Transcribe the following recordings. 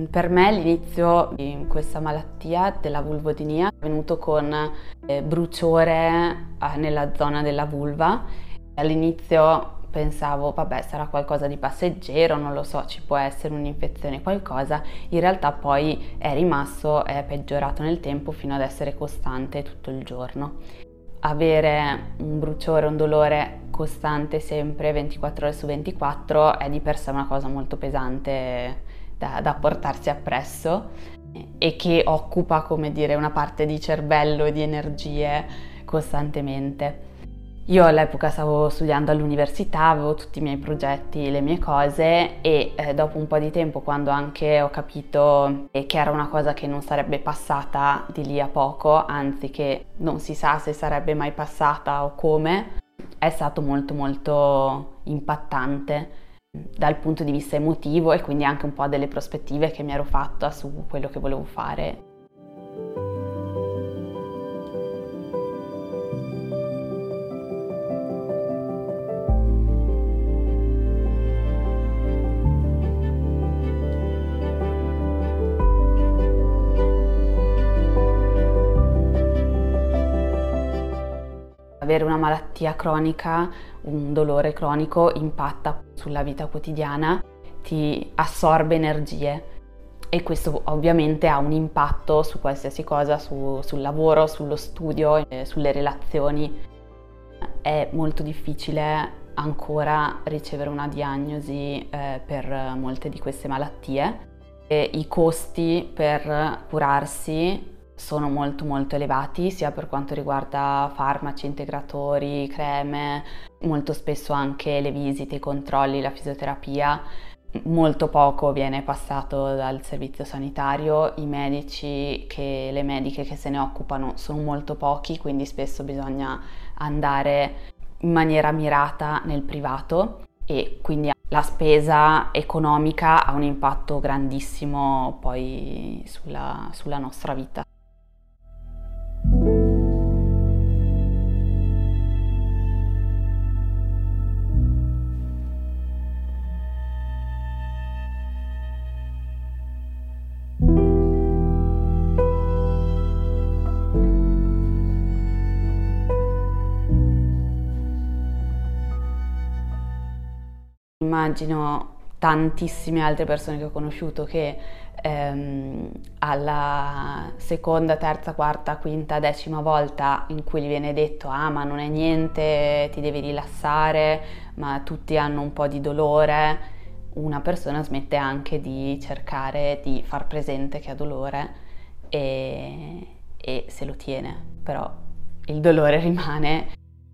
Per me l'inizio di questa malattia della vulvodynia è venuto con bruciore nella zona della vulva. All'inizio pensavo, vabbè, sarà qualcosa di passeggero, non lo so, ci può essere un'infezione, qualcosa. In realtà poi è peggiorato nel tempo fino ad essere costante tutto il giorno. Avere un bruciore, un dolore costante sempre 24 ore su 24 è di per sé una cosa molto pesante da portarsi appresso e che occupa, come dire, una parte di cervello e di energie costantemente. Io all'epoca stavo studiando all'università, avevo tutti i miei progetti, le mie cose e dopo un po' di tempo, quando anche ho capito che era una cosa che non sarebbe passata di lì a poco, anzi che non si sa se sarebbe mai passata o come, è stato molto molto impattante dal punto di vista emotivo e quindi anche un po' delle prospettive che mi ero fatta su quello che volevo fare. Avere una malattia cronica, un dolore cronico impatta sulla vita quotidiana, ti assorbe energie e questo ovviamente ha un impatto su qualsiasi cosa, sul lavoro, sullo studio, sulle relazioni. È molto difficile ancora ricevere una diagnosi per molte di queste malattie e i costi per curarsi sono molto molto elevati, sia per quanto riguarda farmaci, integratori, creme, molto spesso anche le visite, i controlli, la fisioterapia. Molto poco viene passato dal servizio sanitario, i medici e le mediche che se ne occupano sono molto pochi, quindi spesso bisogna andare in maniera mirata nel privato e quindi la spesa economica ha un impatto grandissimo poi sulla nostra vita. Immagino tantissime altre persone che ho conosciuto che alla seconda, terza, quarta, quinta, decima volta in cui gli viene detto ma non è niente, ti devi rilassare, ma tutti hanno un po' di dolore, una persona smette anche di cercare di far presente che ha dolore e se lo tiene, però il dolore rimane.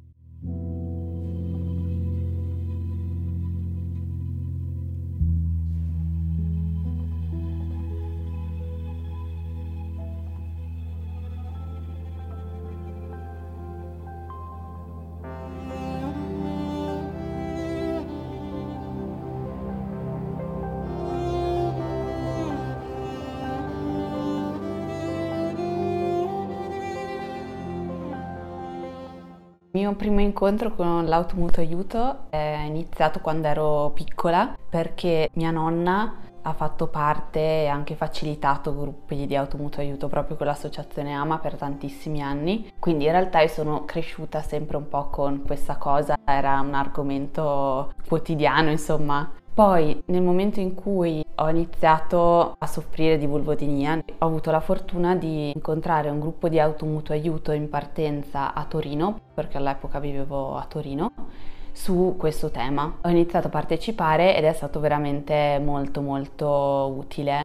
Il mio primo incontro con l'automutuo aiuto è iniziato quando ero piccola perché mia nonna ha fatto parte e anche facilitato gruppi di automutuo aiuto proprio con l'associazione AMA per tantissimi anni, quindi in realtà io sono cresciuta sempre un po' con questa cosa, era un argomento quotidiano insomma. Poi nel momento in cui ho iniziato a soffrire di vulvodynia ho avuto la fortuna di incontrare un gruppo di automutuo aiuto in partenza a Torino, perché all'epoca vivevo a Torino, su questo tema. Ho iniziato a partecipare ed è stato veramente molto molto utile